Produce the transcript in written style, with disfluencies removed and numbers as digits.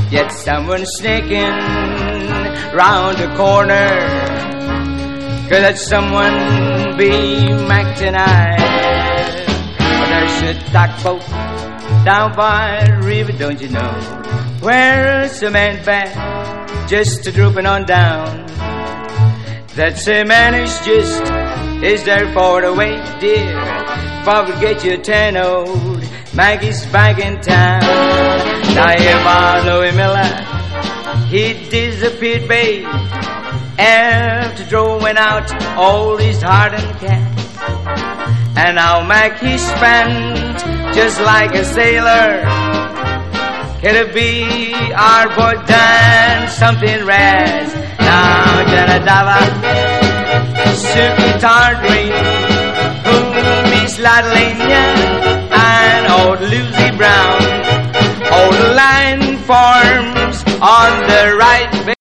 Yet someone sneaking round the corner. Could that someone be Mac tonight? Well, there's a tugboat down by the river, don't you know? Where's the man back, just a drooping on down? That same man is there for the wait, dear. Forget your 10 old Maggie's back in town. Now here by Louis Miller, he disappeared, babe, after throwing out all his hardened cash. And now Mac he spent just like a sailor. Could it be our boy Dan something rash? Now Janadava, Suki Tardreen, Miss Ladalinia, and old Lucy Brown. All the line forms on the right.